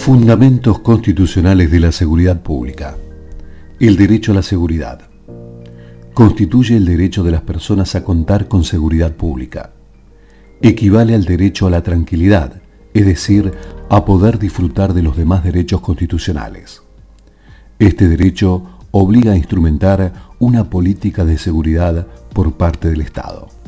Fundamentos constitucionales de la seguridad pública. El derecho a la seguridad. Constituye el derecho de las personas a contar con seguridad pública. Equivale al derecho a la tranquilidad, es decir, a poder disfrutar de los demás derechos constitucionales. Este derecho obliga a instrumentar una política de seguridad por parte del Estado.